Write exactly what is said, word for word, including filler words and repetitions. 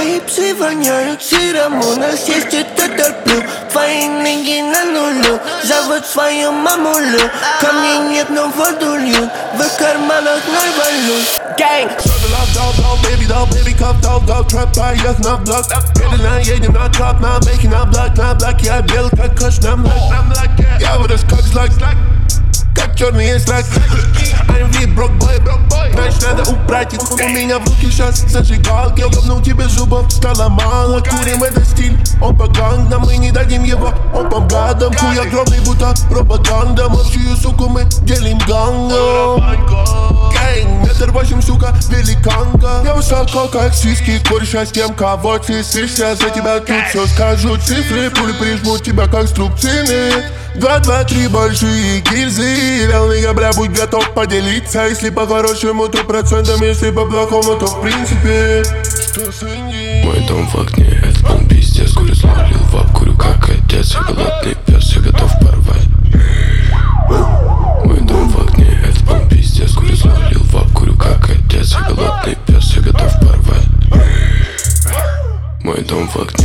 Твои псы воняют сыром, у нас есть этот плюс. Твои ноги на нулю, зовут свою мамулю. Ко мне нет, но воду льют, в карманах ноль валют. Gang! Dog, dog, baby, dog, baby, cup, dog, dog, trap, поехал на блок. Медленно едем на троп, на бейке, на блок, на блок. Я бел, как кош, на млак. Я вырос как злак, как черный есть лак. I'm V, брок бой, значит надо убрать их. У меня в руке сейчас зажигалки. Я говнул тебе зубов, стало мало. Курим это стиль, он по гангам. Мы не дадим его, он по гадам. Хуй огромный, будто пропаганда. Мовчую, суку, мы делим гангом. Гэнг, метр восемь, сука, великанка. Я высоко, как сиськи, кореша с тем, кого ты сышься. За тебя тут все скажу цифры. Пули прижмут тебя, как струбцины. Два, два, три большие гильзы. Реальный бля, будь готов поделиться. Если по-хорошему, то процентом. Если по-плохому, то в принципе. Что с Инди? Мой дом в огне, это он пиздец. Курю зловлил в ап, курю как отец. Я голодный пес, я готов порвать. Мой дом в огне, это он пиздец. Курю зловлил в ап, курю как отец. Я голодный пес, я готов порвать. Мой дом в огне.